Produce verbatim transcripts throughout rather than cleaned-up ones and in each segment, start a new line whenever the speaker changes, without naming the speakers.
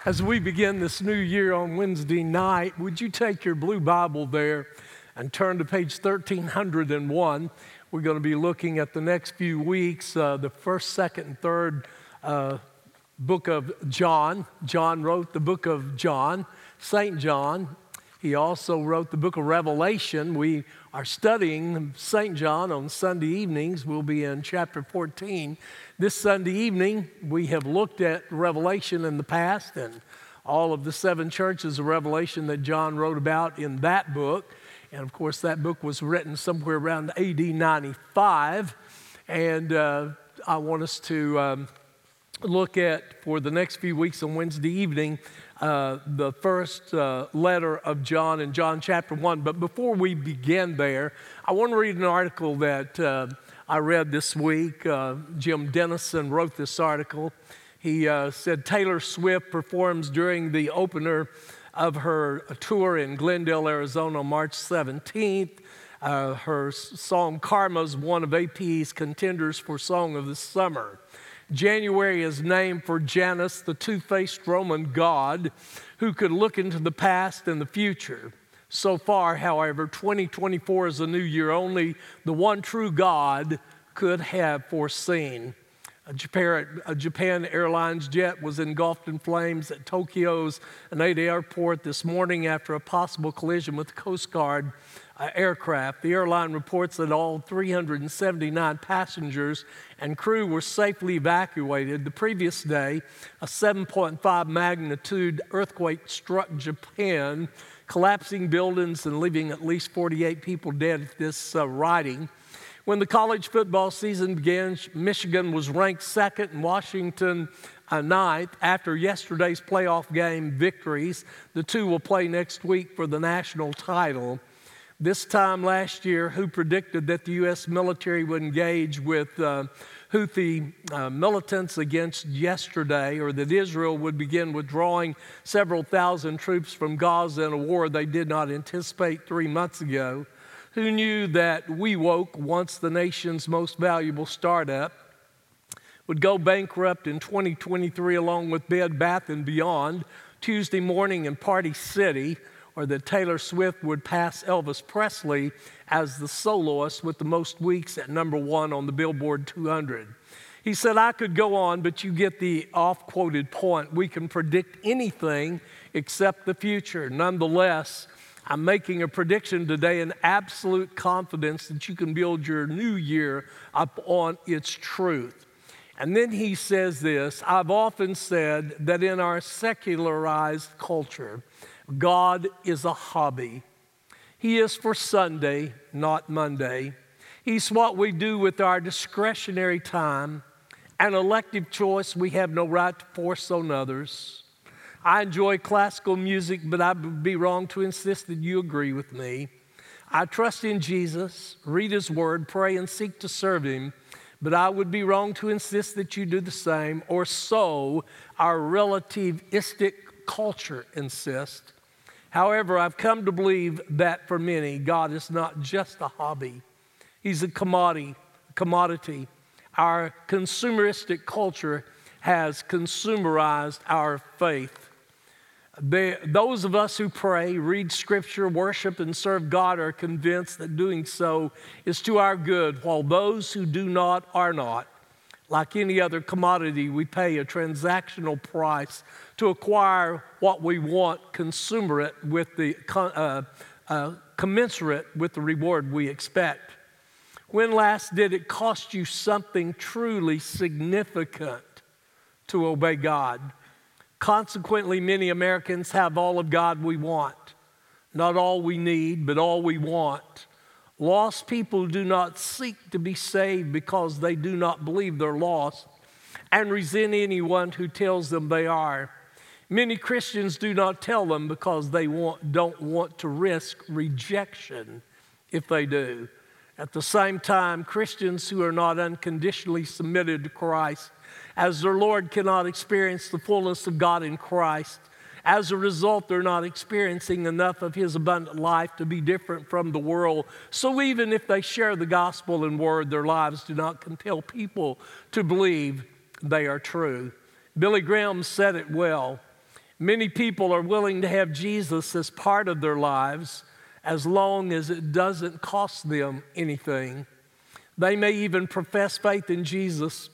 As we begin this new year on Wednesday night, would you take your blue Bible there and turn to page thirteen oh one? We're going to be looking at the next few weeks, uh, the first, second, and third uh, book of John. John wrote the book of John, Saint John. He also wrote the book of Revelation. We are studying Saint John on Sunday evenings. We'll be in chapter fourteen. This Sunday evening, we have looked at Revelation in the past and all of the seven churches of Revelation that John wrote about in that book. And of course, that book was written somewhere around A D ninety-five. And uh, I want us to um, look at, for the next few weeks on Wednesday evening, Uh, the first uh, letter of John in John chapter one. But before we begin there, I want to read an article that uh, I read this week. Uh, Jim Dennison wrote this article. He uh, said Taylor Swift performs during the opener of her tour in Glendale, Arizona on March seventeenth. Uh, her song Karma is one of A P's contenders for Song of the Summer. January is named for Janus, the two-faced Roman god who could look into the past and the future. So far, however, twenty twenty-four is a new year only the one true God could have foreseen. A Japan, a Japan Airlines jet was engulfed in flames at Tokyo's Haneda Airport this morning after a possible collision with the Coast Guard uh, aircraft. The airline reports that all three hundred seventy-nine passengers and crew were safely evacuated. The previous day, a seven point five magnitude earthquake struck Japan, collapsing buildings and leaving at least forty-eight people dead at this uh, writing. When the college football season began, Michigan was ranked second and Washington uh, ninth. After yesterday's playoff game victories, the two will play next week for the national title. This time last year, who predicted that the U S military would engage with uh, Houthi uh, militants against yesterday, or that Israel would begin withdrawing several thousand troops from Gaza in a war they did not anticipate three months ago? Who knew that WeWoke, once the nation's most valuable startup, would go bankrupt in twenty twenty-three along with Bed Bath and Beyond, Tuesday morning in Party City, or that Taylor Swift would pass Elvis Presley as the soloist with the most weeks at number one on the Billboard two hundred. He said, I could go on, but you get the oft-quoted point. We can predict anything except the future. Nonetheless, I'm making a prediction today in absolute confidence that you can build your new year up on its truth. And then he says this, I've often said that in our secularized culture, God is a hobby. He is for Sunday, not Monday. He's what we do with our discretionary time, an elective choice we have no right to force on others. I enjoy classical music, but I would be wrong to insist that you agree with me. I trust in Jesus, read His Word, pray, and seek to serve Him, but I would be wrong to insist that you do the same, or so our relativistic culture insists. However, I've come to believe that for many, God is not just a hobby. He's a commodity. commodity. Our consumeristic culture has consumerized our faith. They, those of us who pray, read Scripture, worship, and serve God are convinced that doing so is to our good, while those who do not are not. Like any other commodity, we pay a transactional price to acquire what we want, commensurate with the uh, uh, commensurate with the reward we expect. When last did it cost you something truly significant to obey God? Consequently, many Americans have all of God we want. Not all we need, but all we want. Lost people do not seek to be saved because they do not believe they're lost and resent anyone who tells them they are. Many Christians do not tell them because they want, don't want to risk rejection if they do. At the same time, Christians who are not unconditionally submitted to Christ as their Lord cannot experience the fullness of God in Christ. As a result, they're not experiencing enough of His abundant life to be different from the world. So even if they share the gospel and word, their lives do not compel people to believe they are true. Billy Graham said it well. Many people are willing to have Jesus as part of their lives as long as it doesn't cost them anything. They may even profess faith in Jesus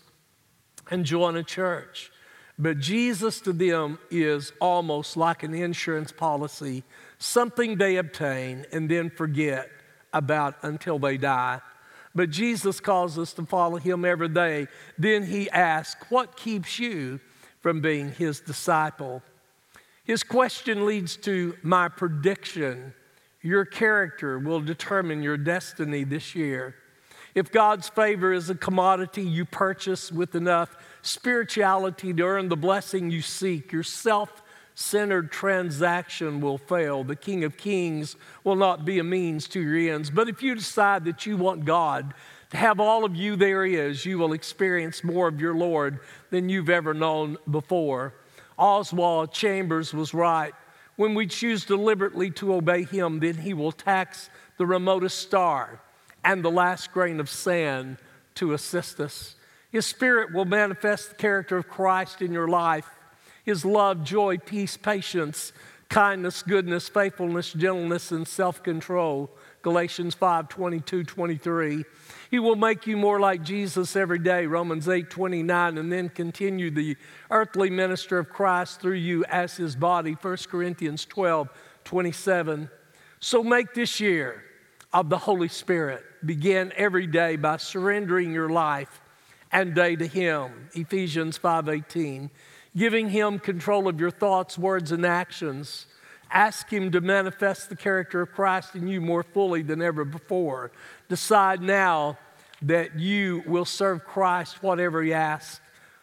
and join a church. But Jesus to them is almost like an insurance policy, something they obtain and then forget about until they die. But Jesus calls us to follow him every day. Then he asks, what keeps you from being his disciple? His question leads to my prediction. Your character will determine your destiny this year. If God's favor is a commodity you purchase with enough spirituality to earn the blessing you seek, your self-centered transaction will fail. The King of Kings will not be a means to your ends. But if you decide that you want God to have all of you there he is, you will experience more of your Lord than you've ever known before. Oswald Chambers was right. When we choose deliberately to obey him, then he will tax the remotest star and the last grain of sand to assist us. His Spirit will manifest the character of Christ in your life. His love, joy, peace, patience, kindness, goodness, faithfulness, gentleness, and self-control. Galatians five, twenty-two, twenty-three. He will make you more like Jesus every day, Romans eight, twenty-nine, and then continue the earthly minister of Christ through you as his body, First Corinthians twelve, twenty-seven. So make this year of the Holy Spirit. Begin every day by surrendering your life and day to him, Ephesians five, eighteen. Giving him control of your thoughts, words, and actions. Ask him to manifest the character of Christ in you more fully than ever before. Decide now that you will serve Christ whatever he asks,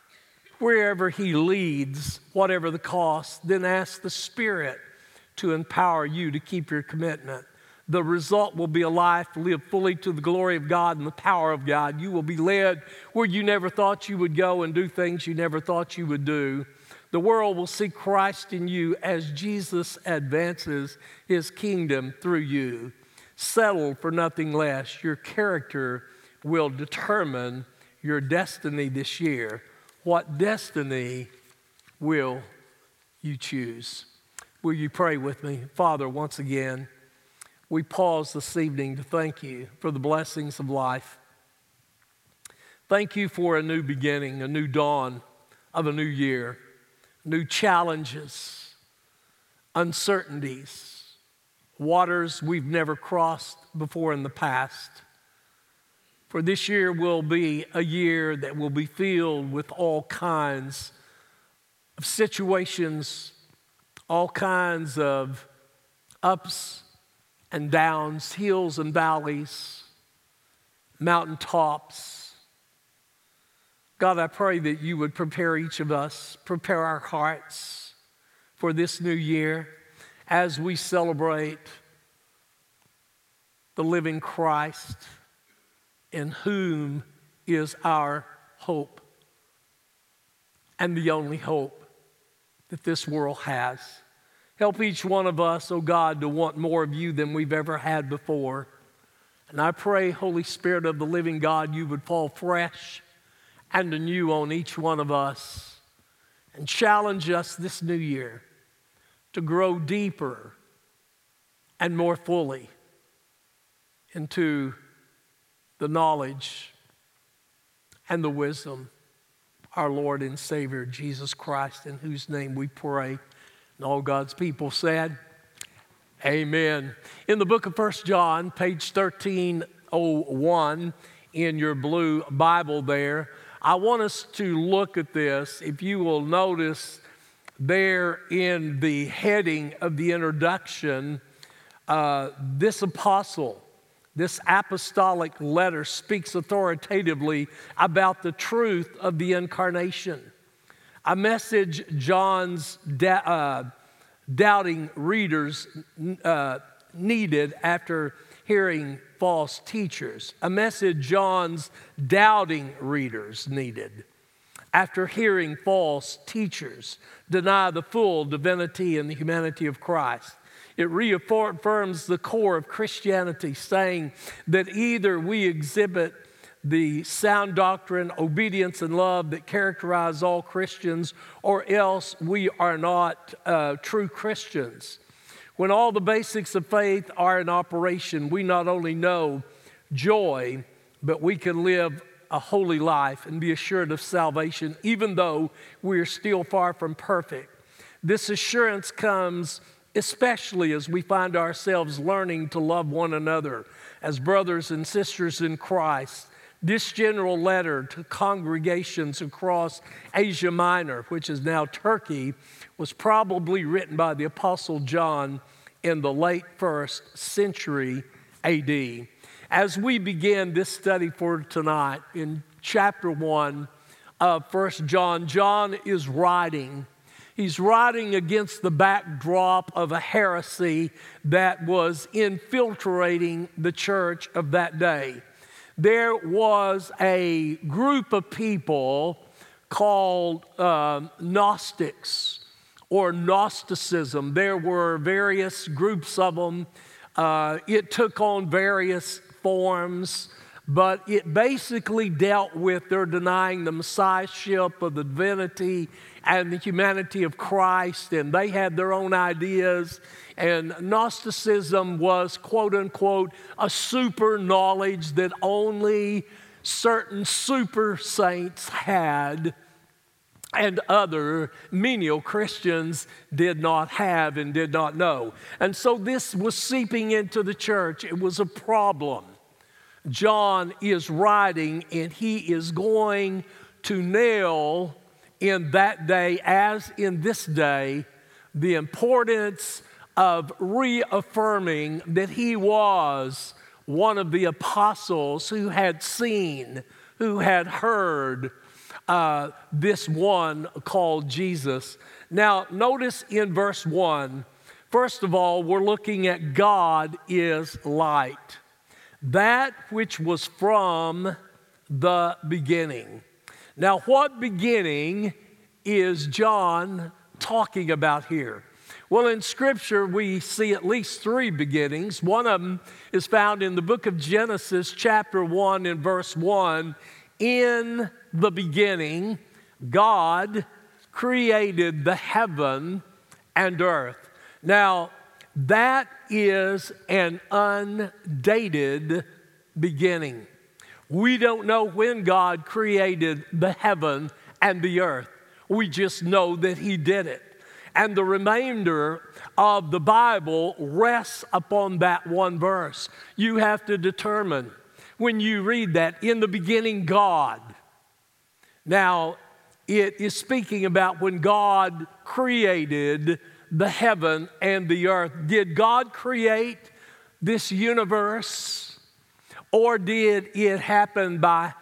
wherever he leads, whatever the cost. Then ask the Spirit to empower you to keep your commitment. The result will be a life lived fully to the glory of God and the power of God. You will be led where you never thought you would go and do things you never thought you would do. The world will see Christ in you as Jesus advances his kingdom through you. Settle for nothing less. Your character will determine your destiny this year. What destiny will you choose? Will you pray with me? Father, once again, we pause this evening to thank you for the blessings of life. Thank you for a new beginning, a new dawn of a new year. New challenges, uncertainties, waters we've never crossed before in the past. For this year will be a year that will be filled with all kinds of situations, all kinds of ups and downs, hills and valleys, mountaintops. God, I pray that you would prepare each of us, prepare our hearts for this new year as we celebrate the living Christ in whom is our hope and the only hope that this world has. Help each one of us, oh God, to want more of you than we've ever had before. And I pray, Holy Spirit of the living God, you would fall fresh and anew on each one of us and challenge us this new year to grow deeper and more fully into the knowledge and the wisdom of our Lord and Savior, Jesus Christ, in whose name we pray. And all God's people said, amen. In the book of First John, page thirteen oh one, in your blue Bible there, I want us to look at this. If you will notice there in the heading of the introduction, uh, this apostle, this apostolic letter speaks authoritatively about the truth of the incarnation. A message John's da- uh, doubting readers uh, needed after hearing false teachers. A message John's doubting readers needed after hearing false teachers deny the full divinity and the humanity of Christ. It reaffirms the core of Christianity, saying that either we exhibit the sound doctrine, obedience, and love that characterize all Christians, or else we are not uh, true Christians. When all the basics of faith are in operation, we not only know joy, but we can live a holy life and be assured of salvation, even though we are still far from perfect. This assurance comes especially as we find ourselves learning to love one another as brothers and sisters in Christ. This general letter to congregations across Asia Minor, which is now Turkey, was probably written by the Apostle John in the late first century A D. As we begin this study for tonight, in chapter one of First John, John is writing. He's writing against the backdrop of a heresy that was infiltrating the church of that day. There was a group of people called uh, Gnostics or Gnosticism. There were various groups of them. Uh, it took on various forms, but it basically dealt with their denying the messiahship of the divinity and the humanity of Christ, and they had their own ideas. And Gnosticism was, quote unquote, a super knowledge that only certain super saints had and other menial Christians did not have and did not know. And so this was seeping into the church. It was a problem. John is writing, and he is going to nail in that day, as in this day, the importance of reaffirming that he was one of the apostles who had seen, who had heard uh, this one called Jesus. Now, notice in verse one, first of all, we're looking at God is light, that which was from the beginning. Now, what beginning is John talking about here? Well, in Scripture, we see at least three beginnings. One of them is found in the book of Genesis, chapter one, and verse one. In the beginning, God created the heaven and earth. Now, that is an undated beginning. We don't know when God created the heaven and the earth. We just know that He did it. And the remainder of the Bible rests upon that one verse. You have to determine when you read that, in the beginning, God. Now, it is speaking about when God created the heaven and the earth. Did God create this universe? Or did it happen by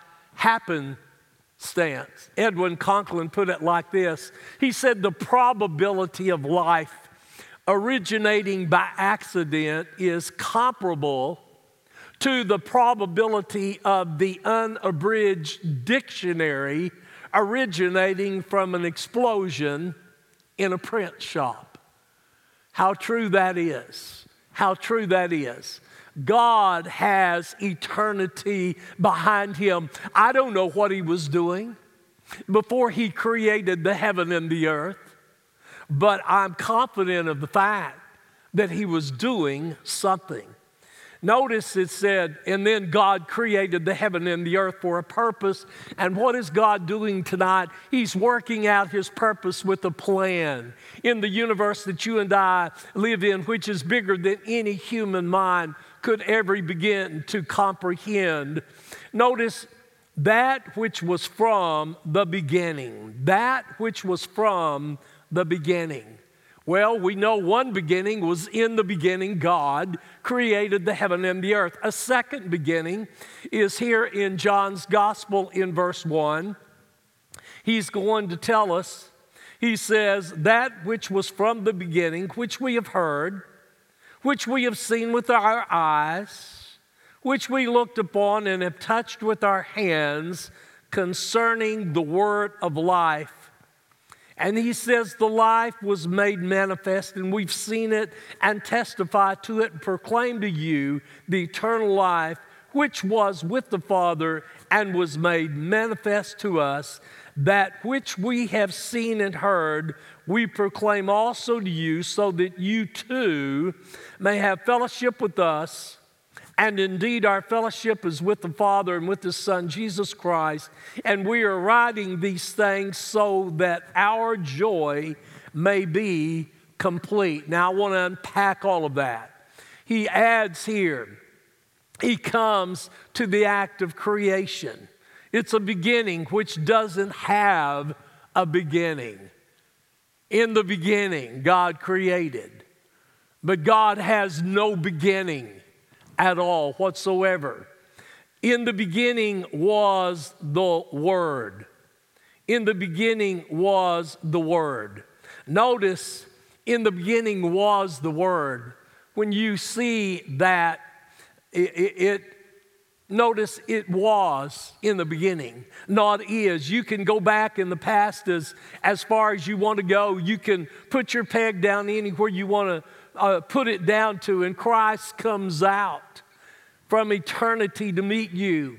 happenstance? Edwin Conklin put it like this. He said, the probability of life originating by accident is comparable to the probability of the unabridged dictionary originating from an explosion in a print shop. How true that is. How true that is. God has eternity behind Him. I don't know what He was doing before He created the heaven and the earth, but I'm confident of the fact that He was doing something. Notice it said, and then God created the heaven and the earth for a purpose. And what is God doing tonight? He's working out His purpose with a plan in the universe that you and I live in, which is bigger than any human mind could ever begin to comprehend. Notice that which was from the beginning. That which was from the beginning. Well, we know one beginning was in the beginning. God created the heaven and the earth. A second beginning is here in John's gospel in verse one. He's going to tell us, he says, that which was from the beginning, which we have heard, which we have seen with our eyes, which we looked upon and have touched with our hands concerning the word of life. And he says the life was made manifest, and we've seen it and testify to it and proclaim to you the eternal life which was with the Father and was made manifest to us. That which we have seen and heard, we proclaim also to you, so that you too may have fellowship with us. And indeed, our fellowship is with the Father and with His Son, Jesus Christ. And we are writing these things so that our joy may be complete. Now, I want to unpack all of that. He adds here, he comes to the act of creation. It's a beginning which doesn't have a beginning. In the beginning, God created. But God has no beginning at all whatsoever. In the beginning was the Word. In the beginning was the Word. Notice, in the beginning was the Word. When you see that, it, it, it notice it was in the beginning, not is. You can go back in the past as, as far as you want to go. You can put your peg down anywhere you want to uh, put it down to, and Christ comes out from eternity to meet you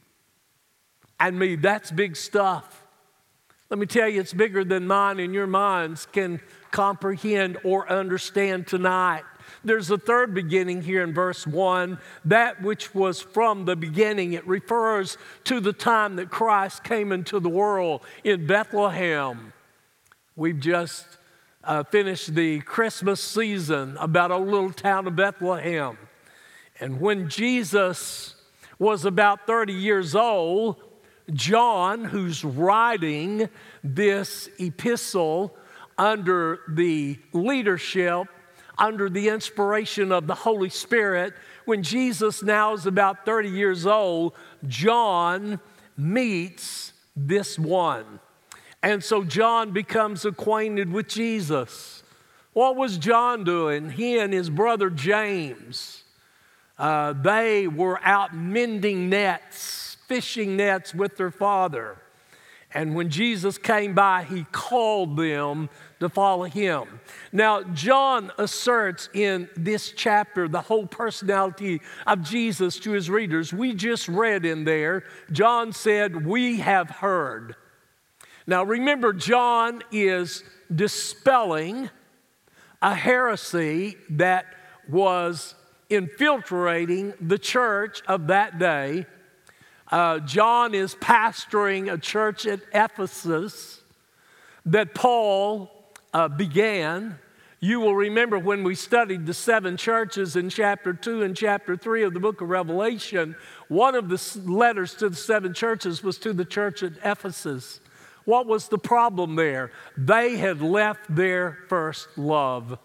and me. That's big stuff. Let me tell you, it's bigger than mine and your minds can comprehend or understand tonight. There's a third beginning here in verse one, that which was from the beginning. It refers to the time that Christ came into the world in Bethlehem. We've just uh, finished the Christmas season about a little town of Bethlehem. And when Jesus was about thirty years old, John, who's writing this epistle under the leadership, under the inspiration of the Holy Spirit, when Jesus now is about thirty years old, John meets this one. And so John becomes acquainted with Jesus. What was John doing? He and his brother James, uh, they were out mending nets, fishing nets with their father. And when Jesus came by, he called them to follow him. Now, John asserts in this chapter the whole personality of Jesus to his readers. We just read in there, John said, "We have heard." Now, remember, John is dispelling a heresy that was infiltrating the church of that day. Uh, John is pastoring a church at Ephesus that Paul uh, began. You will remember when we studied the seven churches in chapter two and chapter three of the book of Revelation, one of the letters to the seven churches was to the church at Ephesus. What was the problem there? They had left their first love.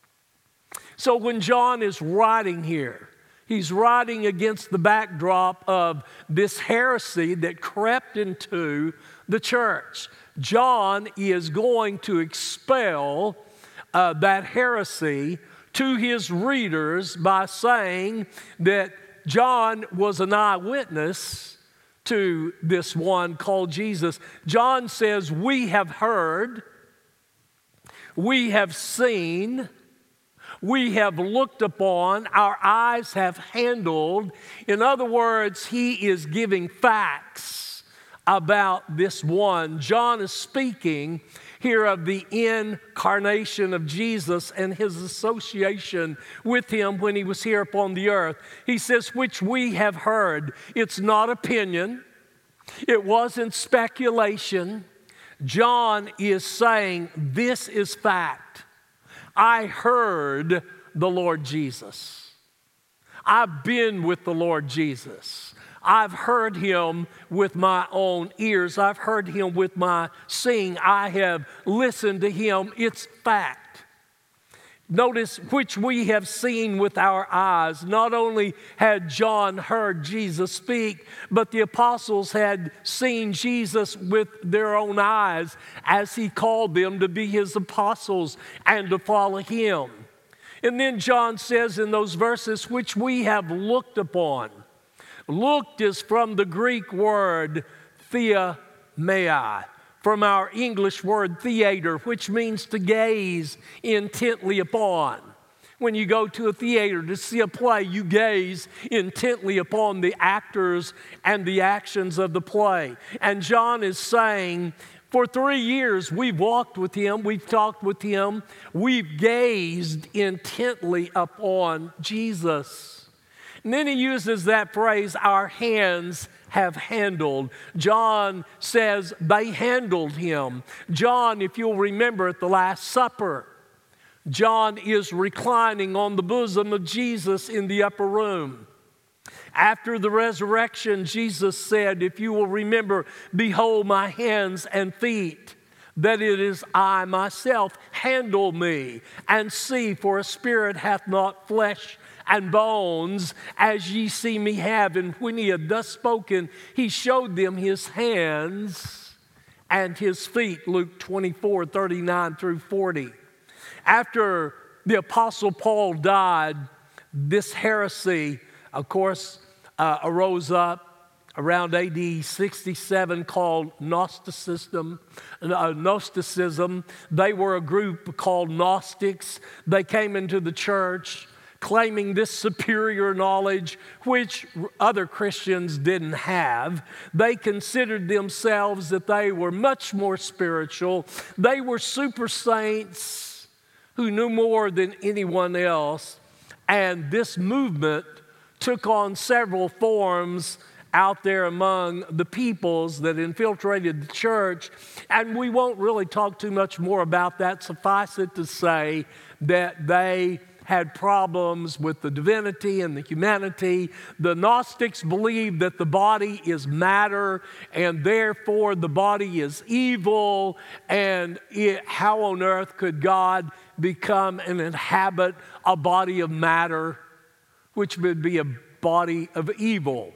So when John is writing here, he's writing against the backdrop of this heresy that crept into the church. John is going to expel uh, that heresy to his readers by saying that John was an eyewitness to this one called Jesus. John says, "We have heard, we have seen, we have looked upon, our eyes have handled." In other words, he is giving facts about this one. John is speaking here of the incarnation of Jesus and his association with him when he was here upon the earth. He says, "Which we have heard." It's not opinion. It wasn't speculation. John is saying, this is fact. I heard the Lord Jesus. I've been with the Lord Jesus. I've heard him with my own ears. I've heard him with my seeing. I have listened to him. It's fact. Notice, which we have seen with our eyes. Not only had John heard Jesus speak, but the apostles had seen Jesus with their own eyes as he called them to be his apostles and to follow him. And then John says in those verses, which we have looked upon. Looked is from the Greek word theomai, from our English word theater, which means to gaze intently upon. When you go to a theater to see a play, you gaze intently upon the actors and the actions of the play. And John is saying, for three years, we've walked with him, we've talked with him, we've gazed intently upon Jesus. And then he uses that phrase, our hands have handled. John says they handled him. John, if you'll remember at the Last Supper, John is reclining on the bosom of Jesus in the upper room. After the resurrection, Jesus said, if you will remember, behold my hands and feet, that it is I myself. Handle me and see, for a spirit hath not flesh and bones, as ye see me have. And when he had thus spoken, he showed them his hands and his feet. Luke twenty-four, thirty-nine through forty. After the Apostle Paul died, this heresy, of course, uh, arose up around A D sixty-seven called Gnosticism. Uh, Gnosticism. They were a group called Gnostics. They came into the church claiming this superior knowledge, which other Christians didn't have. They considered themselves that they were much more spiritual. They were super saints who knew more than anyone else. And this movement took on several forms out there among the peoples that infiltrated the church. And we won't really talk too much more about that. Suffice it to say that they had problems with the divinity and the humanity. The Gnostics believed that the body is matter, and therefore the body is evil, and it, how on earth could God become and inhabit a body of matter, which would be a body of evil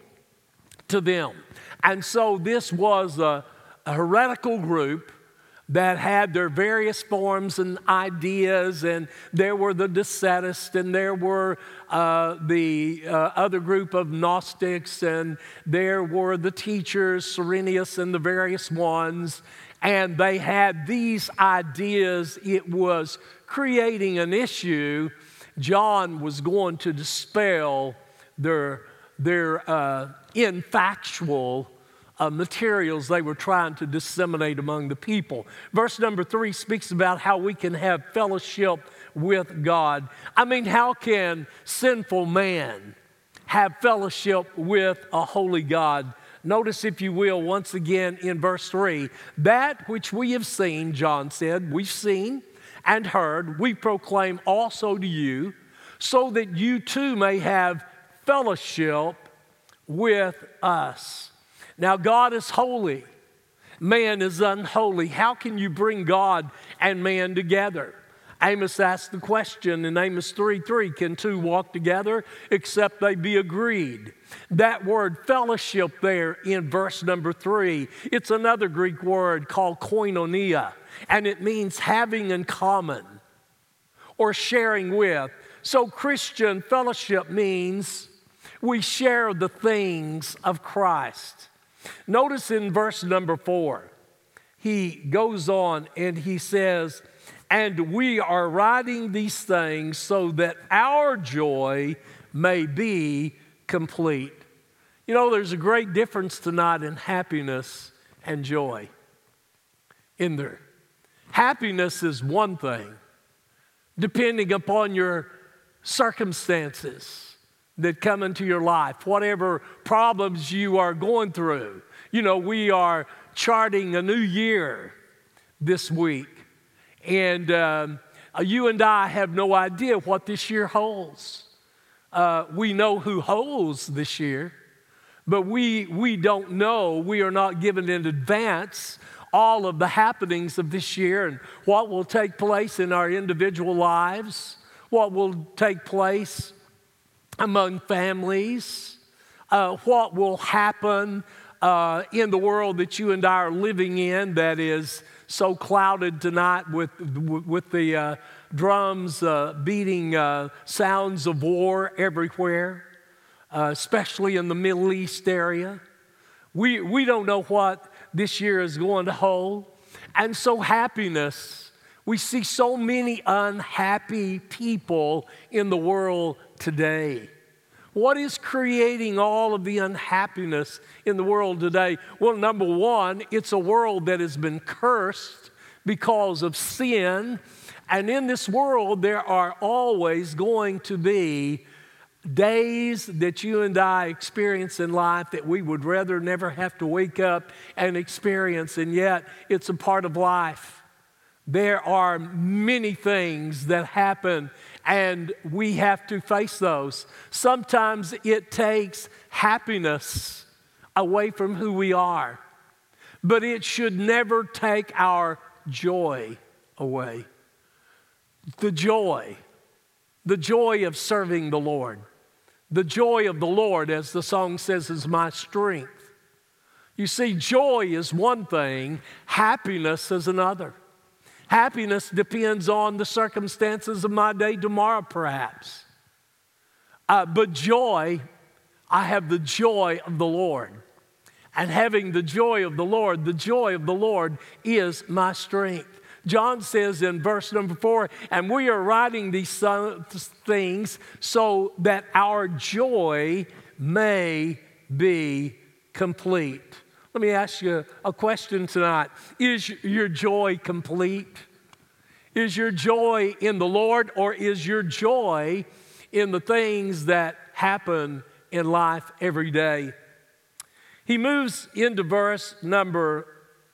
to them? And so this was a, a heretical group that had their various forms and ideas, and there were the Docetists, and there were uh, the uh, other group of Gnostics, and there were the teachers, Cyrenius and the various ones, and they had these ideas. It was creating an issue. John was going to dispel their, their uh, infactual Uh, materials they were trying to disseminate among the people. Verse number three speaks about how we can have fellowship with God. I mean, how can sinful man have fellowship with a holy God? Notice, if you will, once again in verse three, that which we have seen, John said, we've seen and heard, we proclaim also to you, so that you too may have fellowship with us. Now, God is holy. Man is unholy. How can you bring God and man together? Amos asked the question in Amos three three, can two walk together except they be agreed? That word fellowship there in verse number three, it's another Greek word called koinonia, and it means having in common or sharing with. So Christian fellowship means we share the things of Christ. Notice in verse number four, he goes on and he says, and we are writing these things so that our joy may be complete. You know, there's a great difference tonight in happiness and joy in there. Happiness is one thing, depending upon your circumstances that come into your life, whatever problems you are going through. You know, we are charting a new year this week, and um, you and I have no idea what this year holds. Uh, we know who holds this year, but we, we don't know, we are not given in advance all of the happenings of this year and what will take place in our individual lives, what will take place among families, uh, what will happen uh, in the world that you and I are living in that is so clouded tonight with, with the uh, drums uh, beating uh, sounds of war everywhere, uh, especially in the Middle East area. We, we don't know what this year is going to hold. And so happiness, We see so many unhappy people in the world today. What is creating all of the unhappiness in the world today? Well, number one, it's a world that has been cursed because of sin. And in this world, there are always going to be days that you and I experience in life that we would rather never have to wake up and experience, and yet it's a part of life. There are many things that happen, and we have to face those. Sometimes it takes happiness away from who we are, but it should never take our joy away. The joy, the joy of serving the Lord. The joy of the Lord, as the song says, is my strength. You see, joy is one thing, happiness is another. Happiness depends on the circumstances of my day tomorrow, perhaps. Uh, but joy, I have the joy of the Lord. And having the joy of the Lord, the joy of the Lord is my strength. John says in verse number four, and we are writing these things so that our joy may be complete. Let me ask you a question tonight. Is your joy complete? Is your joy in the Lord, or is your joy in the things that happen in life every day? He moves into verse number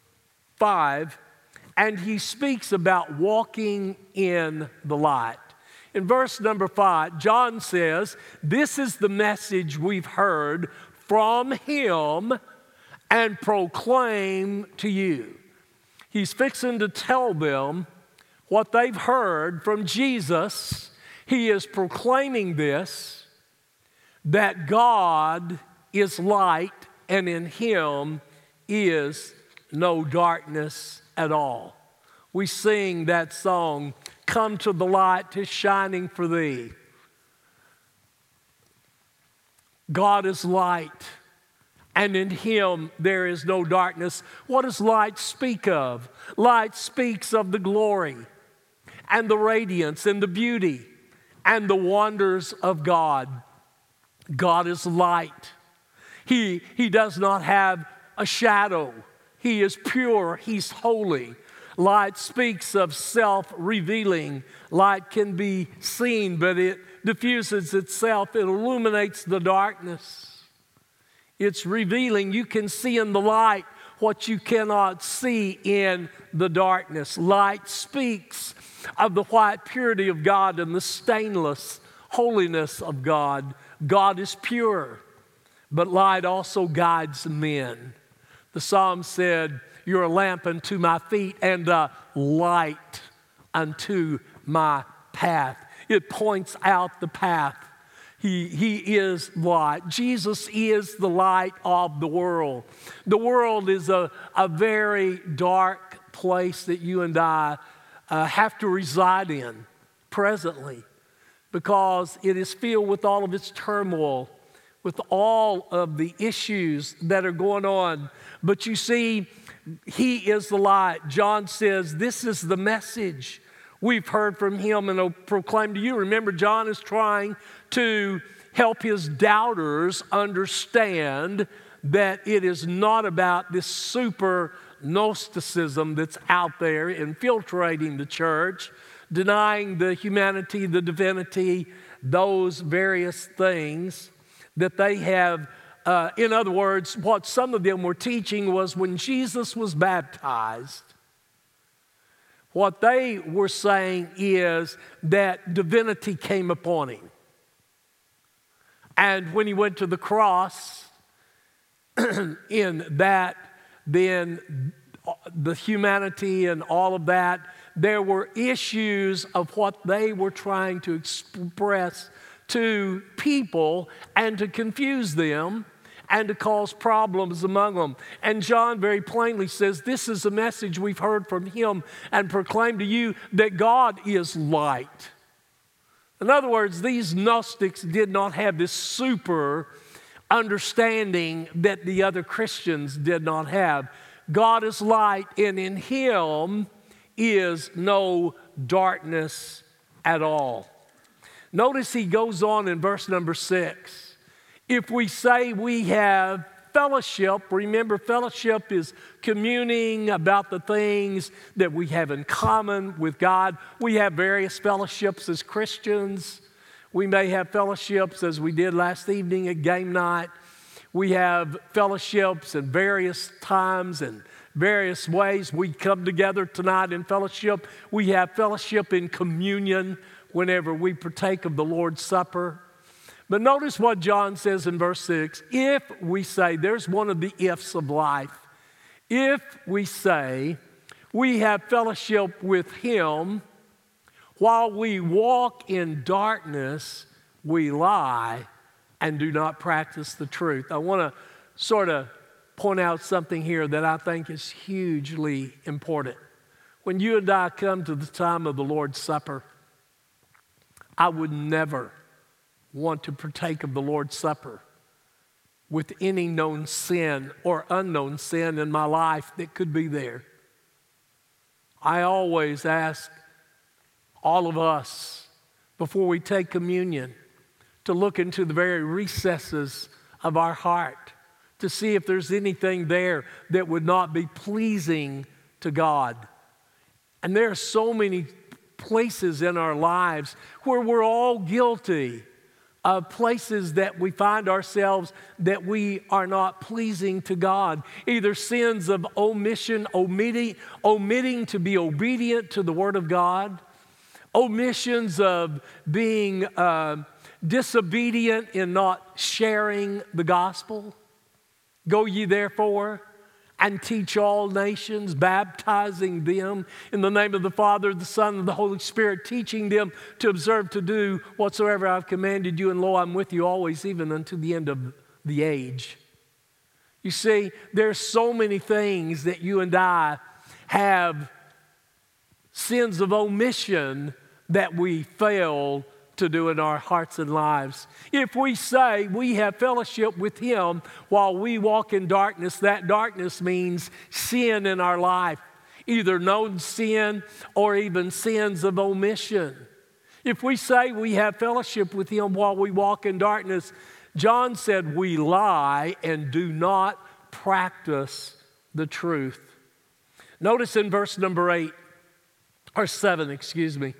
five, and he speaks about walking in the light. In verse number five, John says, this is the message we've heard from him and proclaim to you. He's fixing to tell them what they've heard from Jesus. He is proclaiming this, that God is light and in him is no darkness at all. We sing that song, come to the light, 'tis shining for thee. God is light, and in him there is no darkness. What does light speak of? Light speaks of the glory and the radiance and the beauty and the wonders of God. God is light. He, he does not have a shadow. He is pure. He's holy. Light speaks of self-revealing. Light can be seen, but it diffuses itself. It illuminates the darkness. It's revealing. You can see in the light what you cannot see in the darkness. Light speaks of the white purity of God and the stainless holiness of God. God is pure, but light also guides men. The psalm said, you're a lamp unto my feet and a light unto my path. It points out the path. He, he is light. Jesus is the light of the world. The world is a, a very dark place that you and I uh, have to reside in presently, because it is filled with all of its turmoil, with all of the issues that are going on. But you see, he is the light. John says, this is the message we've heard from him and will proclaim to you. Remember, John is trying to help his doubters understand that it is not about this super Gnosticism that's out there infiltrating the church, denying the humanity, the divinity, those various things that they have. Uh, in other words, what some of them were teaching was when Jesus was baptized, what they were saying is that divinity came upon him. And when he went to the cross, in that, then the humanity and all of that, there were issues of what they were trying to express to people and to confuse them and to cause problems among them. And John very plainly says, this is a message we've heard from him and proclaim to you that God is light. In other words, these Gnostics did not have this super understanding that the other Christians did not have. God is light, and in him is no darkness at all. Notice he goes on in verse number six. If we say we have fellowship, remember fellowship is communing about the things that we have in common with God. We have various fellowships as Christians. We may have fellowships as we did last evening at game night. We have fellowships in various times and various ways. We come together tonight in fellowship. We have fellowship in communion whenever we partake of the Lord's Supper. But notice what John says in verse six. If we say, there's one of the ifs of life. If we say we have fellowship with him, while we walk in darkness, we lie and do not practice the truth. I want to sort of point out something here that I think is hugely important. When you and I come to the time of the Lord's Supper, I would never want to partake of the Lord's Supper with any known sin or unknown sin in my life that could be there. I always ask all of us, before we take communion, to look into the very recesses of our heart to see if there's anything there that would not be pleasing to God. And there are so many places in our lives where we're all guilty of places that we find ourselves that we are not pleasing to God. Either sins of omission, omitting, omitting to be obedient to the Word of God, omissions of being uh, disobedient in not sharing the gospel. Go ye therefore and teach all nations, baptizing them in the name of the Father, the Son, and the Holy Spirit, teaching them to observe to do whatsoever I've commanded you, and lo, I'm with you always, even unto the end of the age. You see, there's so many things that you and I have sins of omission that we fail to do in our hearts and lives. If we say we have fellowship with him while we walk in darkness, that darkness means sin in our life, either known sin or even sins of omission. If we say we have fellowship with him while we walk in darkness, John said we lie and do not practice the truth. Notice in verse number eight, or seven, excuse me.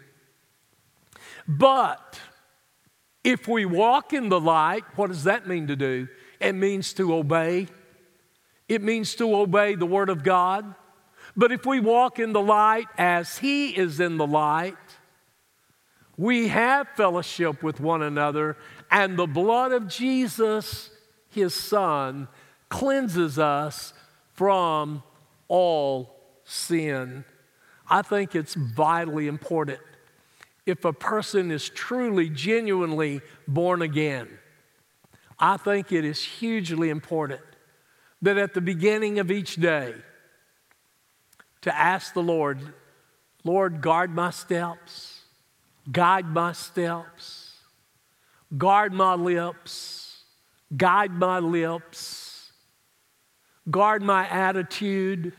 But if we walk in the light, what does that mean to do? It means to obey. It means to obey the Word of God. But if we walk in the light as he is in the light, we have fellowship with one another, and the blood of Jesus, his Son, cleanses us from all sin. I think it's vitally important. If a person is truly, genuinely born again, I think it is hugely important that at the beginning of each day to ask the Lord, Lord, guard my steps, guide my steps, guard my lips, guide my lips, guard my attitude,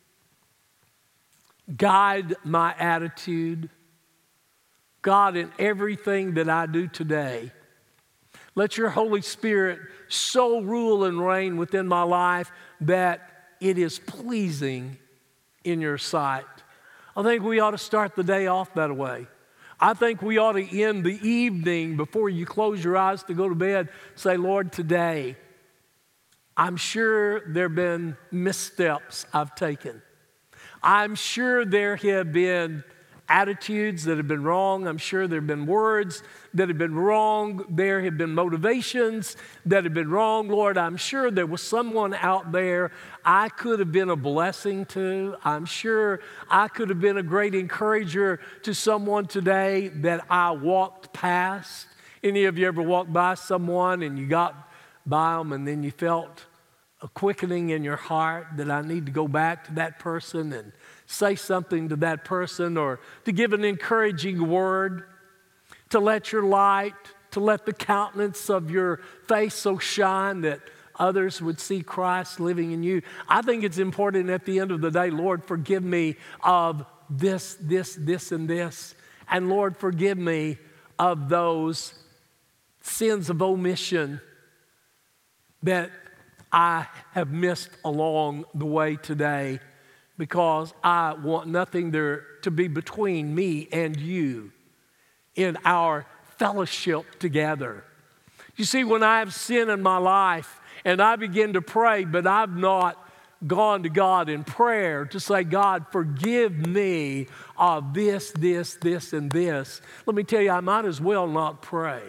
guide my attitude. God, in everything that I do today, let your Holy Spirit so rule and reign within my life that it is pleasing in your sight. I think we ought to start the day off that way. I think we ought to end the evening before you close your eyes to go to bed, say, Lord, today, I'm sure there have been missteps I've taken. I'm sure there have been attitudes that have been wrong. I'm sure there have been words that have been wrong. There have been motivations that have been wrong. Lord, I'm sure there was someone out there I could have been a blessing to. I'm sure I could have been a great encourager to someone today that I walked past. Any of you ever walked by someone and you got by them and then you felt a quickening in your heart that I need to go back to that person and say something to that person, or to give an encouraging word, to let your light, to let the countenance of your face so shine that others would see Christ living in you? I think it's important at the end of the day, Lord, forgive me of this, this, this, and this. And Lord, forgive me of those sins of omission that I have missed along the way today, because I want nothing there to be between me and you in our fellowship together. You see, when I have sin in my life and I begin to pray, but I've not gone to God in prayer to say, God, forgive me of this, this, this, and this, let me tell you, I might as well not pray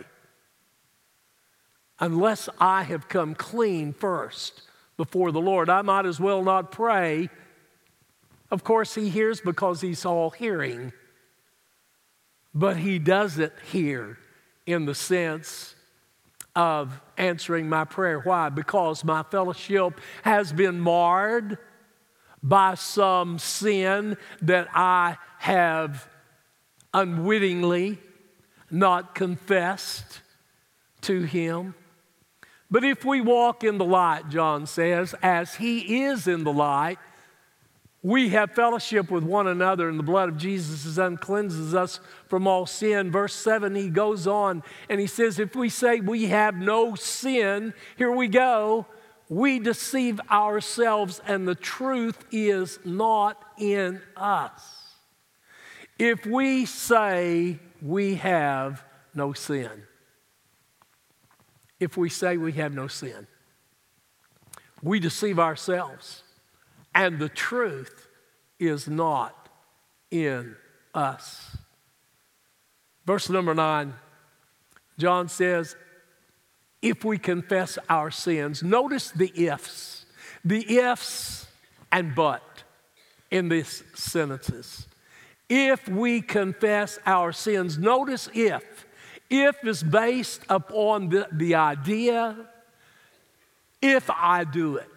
unless I have come clean first before the Lord. I might as well not pray. Of course, He hears because He's all hearing, but He doesn't hear in the sense of answering my prayer. Why? Because my fellowship has been marred by some sin that I have unwittingly not confessed to Him. But if we walk in the light, John says, as He is in the light, we have fellowship with one another, and the blood of Jesus uncleanses us from all sin. Verse seven, he goes on and he says, if we say we have no sin, here we go, we deceive ourselves and the truth is not in us. If we say we have no sin, if we say we have no sin, we deceive ourselves. And the truth is not in us. Verse number nine, John says, if we confess our sins, notice the ifs, the ifs and but in these sentences. If we confess our sins, notice if. If is based upon the, the idea, if I do it.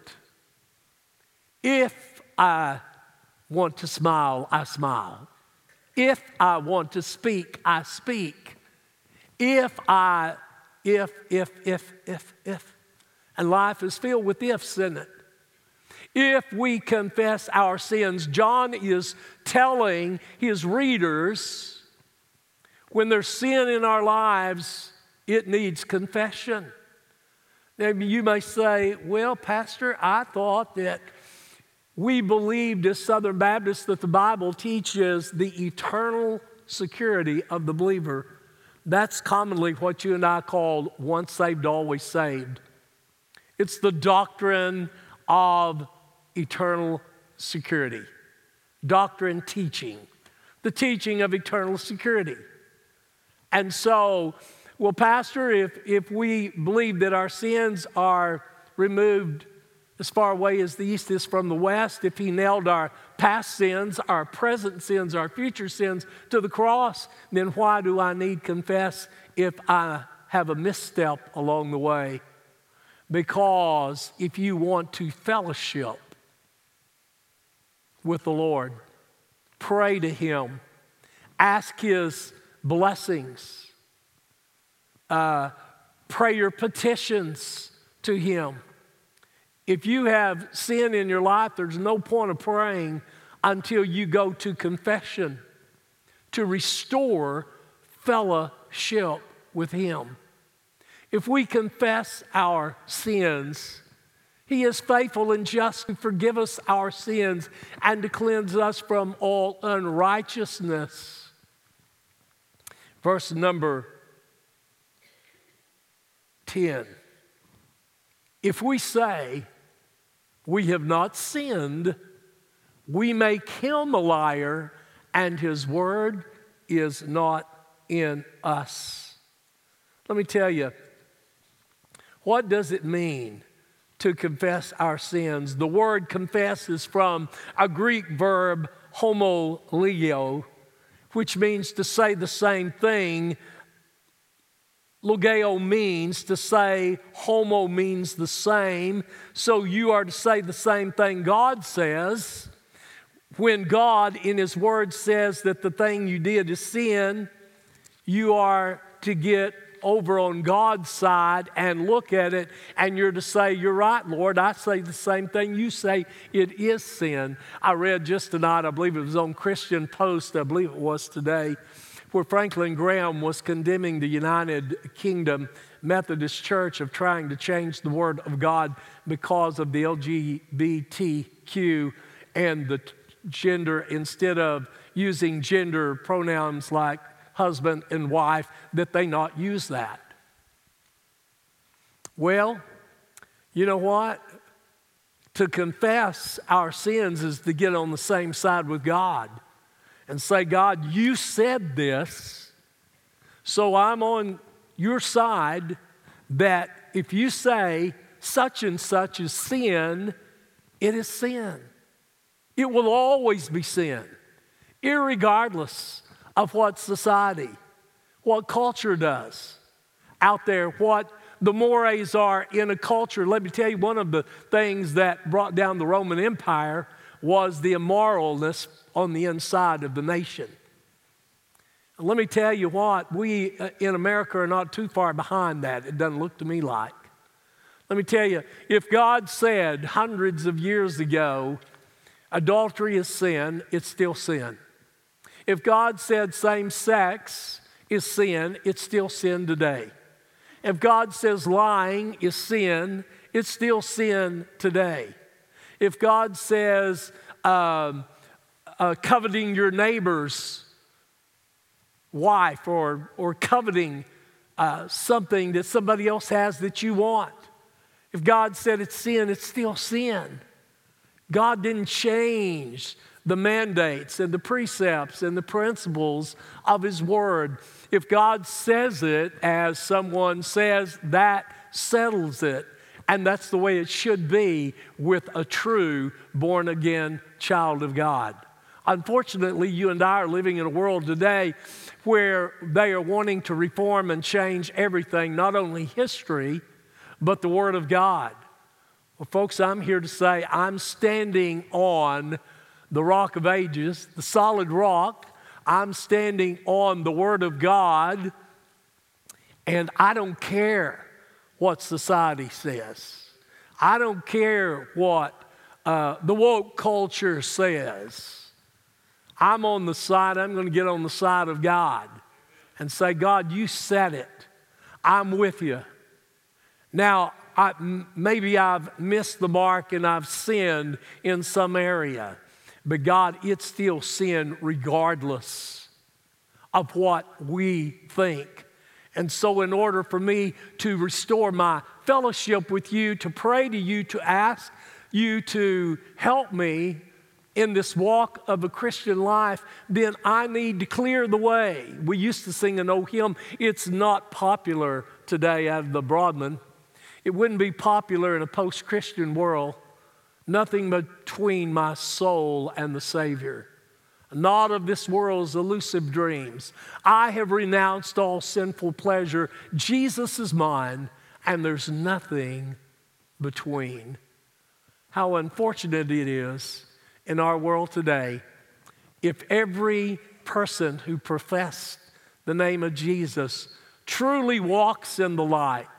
If I want to smile, I smile. If I want to speak, I speak. If I, if, if, if, if, if. And life is filled with ifs, isn't it? If we confess our sins, John is telling his readers, when there's sin in our lives, it needs confession. Now, you may say, well, Pastor, I thought that we believed as Southern Baptists that the Bible teaches the eternal security of the believer. That's commonly what you and I call once saved, always saved. It's the doctrine of eternal security. Doctrine teaching. The teaching of eternal security. And so, well, Pastor, if, if we believe that our sins are removed as far away as the east is from the west, if He nailed our past sins, our present sins, our future sins to the cross, then why do I need confess if I have a misstep along the way? Because if you want to fellowship with the Lord, pray to Him, ask His blessings, uh, pray your petitions to Him. If you have sin in your life, there's no point of praying until you go to confession to restore fellowship with Him. If we confess our sins, He is faithful and just to forgive us our sins and to cleanse us from all unrighteousness. Verse number ten. If we say we have not sinned, we make Him a liar, and His word is not in us. Let me tell you, what does it mean to confess our sins? The word confess is from a Greek verb, homologeo, which means to say the same thing. Logeo means to say, homo means the same, so you are to say the same thing God says. When God in His word says that the thing you did is sin, you are to get over on God's side and look at it, and you're to say, you're right, Lord, I say the same thing you say, it is sin. I read just tonight, I believe it was on Christian Post, I believe it was today, where Franklin Graham was condemning the United Kingdom Methodist Church of trying to change the Word of God because of the L G B T Q and the gender, instead of using gender pronouns like husband and wife, that they not use that. Well, you know what? To confess our sins is to get on the same side with God and say, God, you said this, so I'm on your side, that if you say such and such is sin, it is sin. It will always be sin, irregardless of what society, what culture does out there, what the mores are in a culture. Let me tell you, one of the things that brought down the Roman Empire was the immoralness on the inside of the nation. And let me tell you what, we uh, in America are not too far behind that, it doesn't look to me like. Let me tell you, if God said hundreds of years ago, adultery is sin, it's still sin. If God said same sex is sin, it's still sin today. If God says lying is sin, it's still sin today. If God says um, uh, coveting your neighbor's wife or, or coveting uh, something that somebody else has that you want, if God said it's sin, it's still sin. God didn't change the mandates and the precepts and the principles of His Word. If God says it, as someone says, that settles it. And that's the way it should be with a true born-again child of God. Unfortunately, you and I are living in a world today where they are wanting to reform and change everything, not only history, but the Word of God. Well, folks, I'm here to say I'm standing on the rock of ages, the solid rock. I'm standing on the Word of God, and I don't care what society says. I don't care what uh, the woke culture says. I'm on the side, I'm going to get on the side of God and say, God, you said it. I'm with you. Now, I, m- maybe I've missed the mark and I've sinned in some area. But God, it's still sin regardless of what we think. And so in order for me to restore my fellowship with you, to pray to you, to ask you to help me in this walk of a Christian life, then I need to clear the way. We used to sing an old hymn. It's not popular today out of the Broadman. It wouldn't be popular in a post-Christian world. Nothing between my soul and the Savior. Not of this world's elusive dreams. I have renounced all sinful pleasure. Jesus is mine, and there's nothing between. How unfortunate it is in our world today if every person who professed the name of Jesus truly walks in the light,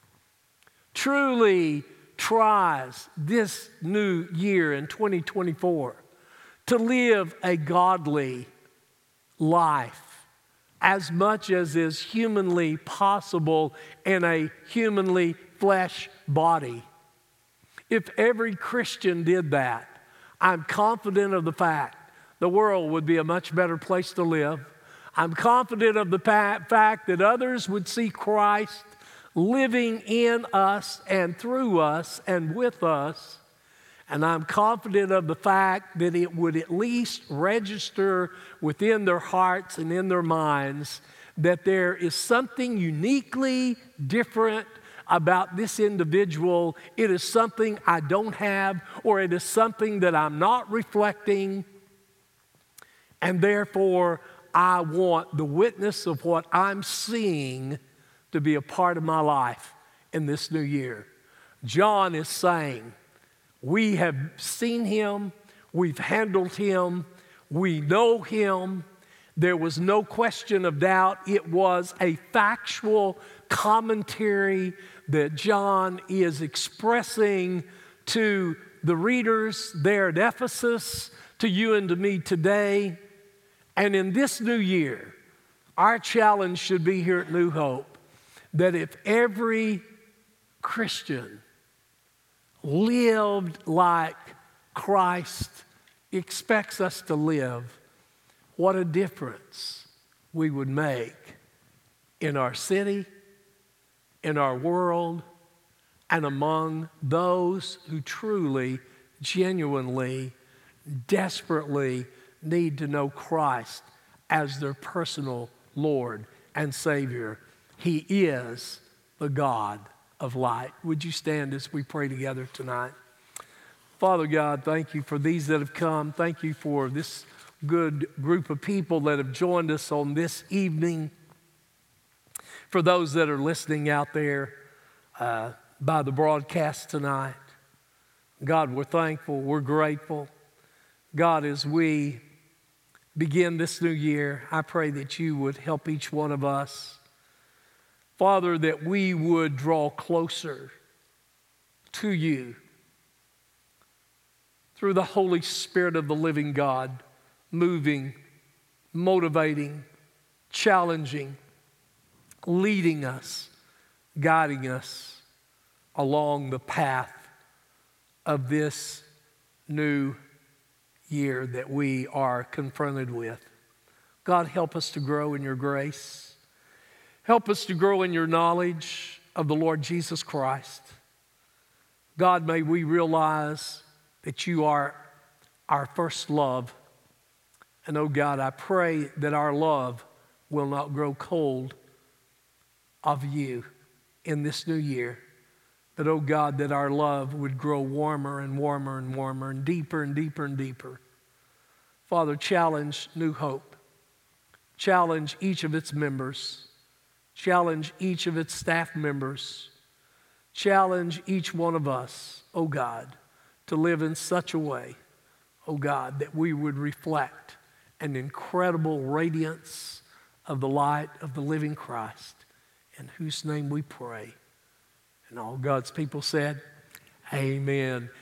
truly tries this new year in twenty twenty-four to live a godly life as much as is humanly possible in a humanly flesh body. If every Christian did that, I'm confident of the fact the world would be a much better place to live. I'm confident of the fact that others would see Christ living in us and through us and with us. And I'm confident of the fact that it would at least register within their hearts and in their minds that there is something uniquely different about this individual. It is something I don't have, or it is something that I'm not reflecting. And therefore, I want the witness of what I'm seeing to be a part of my life in this new year. John is saying, we have seen him, we've handled him, we know him. There was no question of doubt. It was a factual commentary that John is expressing to the readers there at Ephesus, to you and to me today. And in this new year, our challenge should be here at New Hope that if every Christian lived like Christ expects us to live, what a difference we would make in our city, in our world, and among those who truly, genuinely, desperately need to know Christ as their personal Lord and Savior. He is the God of light. Would you stand as we pray together tonight? Father God, thank you for these that have come. Thank you for this good group of people that have joined us on this evening. For those that are listening out there uh, by the broadcast tonight, God, we're thankful, we're grateful. God, as we begin this new year, I pray that you would help each one of us. Father, that we would draw closer to you through the Holy Spirit of the living God, moving, motivating, challenging, leading us, guiding us along the path of this new year that we are confronted with. God, help us to grow in your grace. Help us to grow in your knowledge of the Lord Jesus Christ. God, may we realize that you are our first love. And oh God, I pray that our love will not grow cold of you in this new year. But oh God, that our love would grow warmer and warmer and warmer and deeper and deeper and deeper. Father, challenge New Hope. Challenge each of its members. Challenge each of its staff members. Challenge each one of us, oh God, to live in such a way, oh God, that we would reflect an incredible radiance of the light of the living Christ, in whose name we pray. And all God's people said, amen.